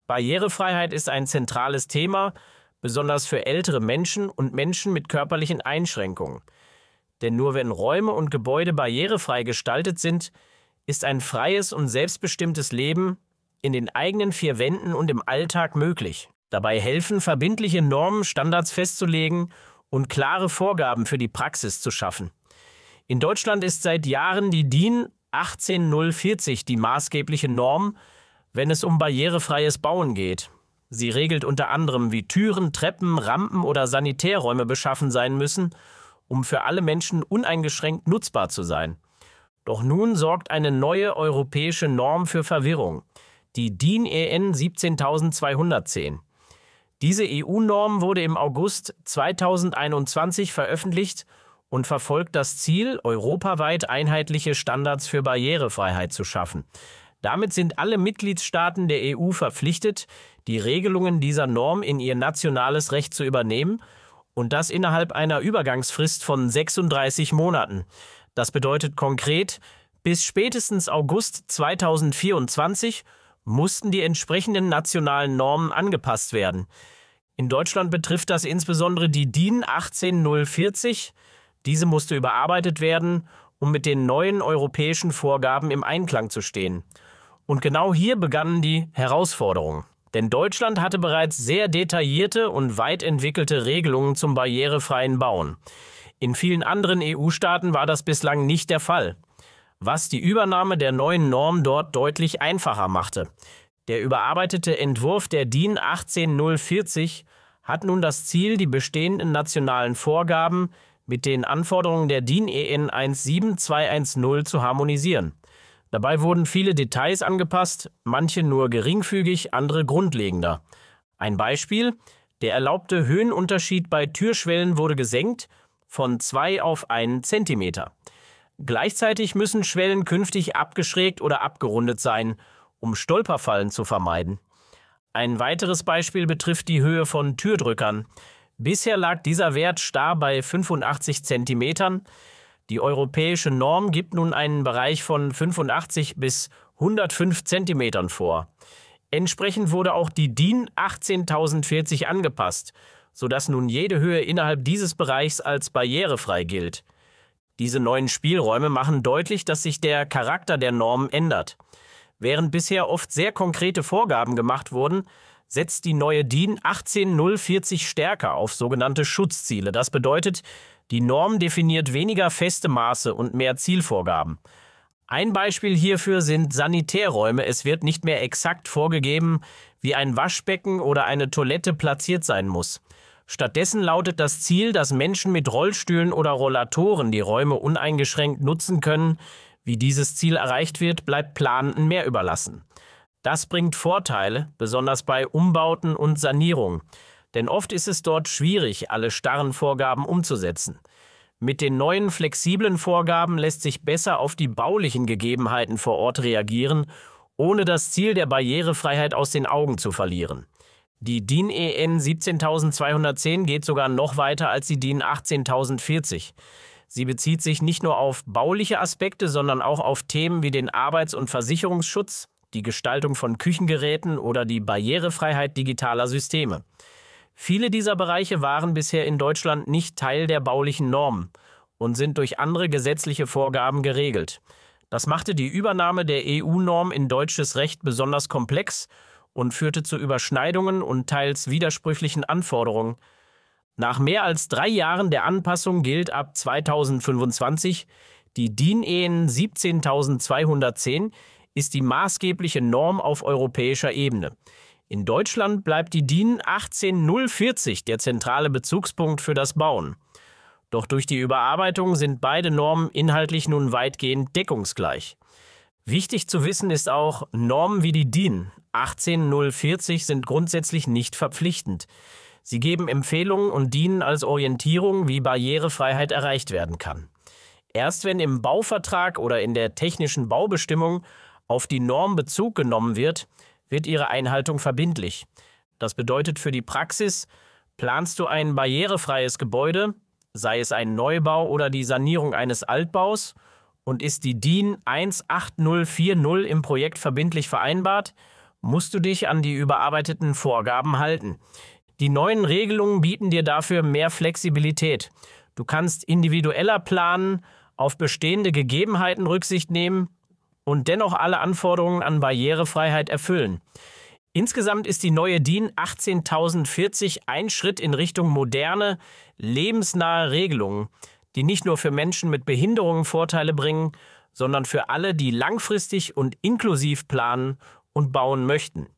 Barrierefreiheit ist ein zentrales Thema, besonders für ältere Menschen und Menschen mit körperlichen Einschränkungen. Denn nur wenn Räume und Gebäude barrierefrei gestaltet sind, ist ein freies und selbstbestimmtes Leben in den eigenen vier Wänden und im Alltag möglich. Dabei helfen, verbindliche Normen, Standards festzulegen und klare Vorgaben für die Praxis zu schaffen. In Deutschland ist seit Jahren die DIN 18040 die maßgebliche Norm, wenn es um barrierefreies Bauen geht. Sie regelt unter anderem, wie Türen, Treppen, Rampen oder Sanitärräume beschaffen sein müssen, um für alle Menschen uneingeschränkt nutzbar zu sein. Doch nun sorgt eine neue europäische Norm für Verwirrung, die DIN EN 17210. Diese EU-Norm wurde im August 2021 veröffentlicht und verfolgt das Ziel, europaweit einheitliche Standards für Barrierefreiheit zu schaffen. Damit sind alle Mitgliedstaaten der EU verpflichtet, die Regelungen dieser Norm in ihr nationales Recht zu übernehmen, und das innerhalb einer Übergangsfrist von 36 Monaten. Das bedeutet konkret, bis spätestens August 2024 mussten die entsprechenden nationalen Normen angepasst werden. In Deutschland betrifft das insbesondere die DIN 18040. Diese musste überarbeitet werden, um mit den neuen europäischen Vorgaben im Einklang zu stehen. Und genau hier begannen die Herausforderungen. Denn Deutschland hatte bereits sehr detaillierte und weit entwickelte Regelungen zum barrierefreien Bauen. In vielen anderen EU-Staaten war das bislang nicht der Fall, was die Übernahme der neuen Norm dort deutlich einfacher machte. Der überarbeitete Entwurf der DIN 18040 hat nun das Ziel, die bestehenden nationalen Vorgaben mit den Anforderungen der DIN EN 17210 zu harmonisieren. Dabei wurden viele Details angepasst, manche nur geringfügig, andere grundlegender. Ein Beispiel: Der erlaubte Höhenunterschied bei Türschwellen wurde gesenkt von 2 auf 1 Zentimeter. Gleichzeitig müssen Schwellen künftig abgeschrägt oder abgerundet sein, um Stolperfallen zu vermeiden. Ein weiteres Beispiel betrifft die Höhe von Türdrückern. Bisher lag dieser Wert starr bei 85 Zentimetern. Die europäische Norm gibt nun einen Bereich von 85 bis 105 Zentimetern vor. Entsprechend wurde auch die DIN 18040 angepasst, sodass nun jede Höhe innerhalb dieses Bereichs als barrierefrei gilt. Diese neuen Spielräume machen deutlich, dass sich der Charakter der Norm ändert. Während bisher oft sehr konkrete Vorgaben gemacht wurden, setzt die neue DIN 18040 stärker auf sogenannte Schutzziele. Das bedeutet, die Norm definiert weniger feste Maße und mehr Zielvorgaben. Ein Beispiel hierfür sind Sanitärräume. Es wird nicht mehr exakt vorgegeben, wie ein Waschbecken oder eine Toilette platziert sein muss. Stattdessen lautet das Ziel, dass Menschen mit Rollstühlen oder Rollatoren die Räume uneingeschränkt nutzen können. Wie dieses Ziel erreicht wird, bleibt Planenden mehr überlassen. Das bringt Vorteile, besonders bei Umbauten und Sanierung. Denn oft ist es dort schwierig, alle starren Vorgaben umzusetzen. Mit den neuen flexiblen Vorgaben lässt sich besser auf die baulichen Gegebenheiten vor Ort reagieren, ohne das Ziel der Barrierefreiheit aus den Augen zu verlieren. Die DIN EN 17210 geht sogar noch weiter als die DIN 18040. Sie bezieht sich nicht nur auf bauliche Aspekte, sondern auch auf Themen wie den Arbeits- und Versicherungsschutz, die Gestaltung von Küchengeräten oder die Barrierefreiheit digitaler Systeme. Viele dieser Bereiche waren bisher in Deutschland nicht Teil der baulichen Normen und sind durch andere gesetzliche Vorgaben geregelt. Das machte die Übernahme der EU-Norm in deutsches Recht besonders komplex und führte zu Überschneidungen und teils widersprüchlichen Anforderungen. Nach mehr als 3 Jahren der Anpassung gilt ab 2025 die DIN EN 17210 ist die maßgebliche Norm auf europäischer Ebene. In Deutschland bleibt die DIN 18040 der zentrale Bezugspunkt für das Bauen. Doch durch die Überarbeitung sind beide Normen inhaltlich nun weitgehend deckungsgleich. Wichtig zu wissen ist auch, Normen wie die DIN 18040 sind grundsätzlich nicht verpflichtend. Sie geben Empfehlungen und dienen als Orientierung, wie Barrierefreiheit erreicht werden kann. Erst wenn im Bauvertrag oder in der technischen Baubestimmung auf die Norm Bezug genommen wird, wird ihre Einhaltung verbindlich. Das bedeutet für die Praxis, planst du ein barrierefreies Gebäude, sei es ein Neubau oder die Sanierung eines Altbaus, und ist die DIN 18040 im Projekt verbindlich vereinbart, musst du dich an die überarbeiteten Vorgaben halten. Die neuen Regelungen bieten dir dafür mehr Flexibilität. Du kannst individueller planen, auf bestehende Gegebenheiten Rücksicht nehmen und dennoch alle Anforderungen an Barrierefreiheit erfüllen. Insgesamt ist die neue DIN 18040 ein Schritt in Richtung moderne, lebensnahe Regelungen, die nicht nur für Menschen mit Behinderungen Vorteile bringen, sondern für alle, die langfristig und inklusiv planen und bauen möchten.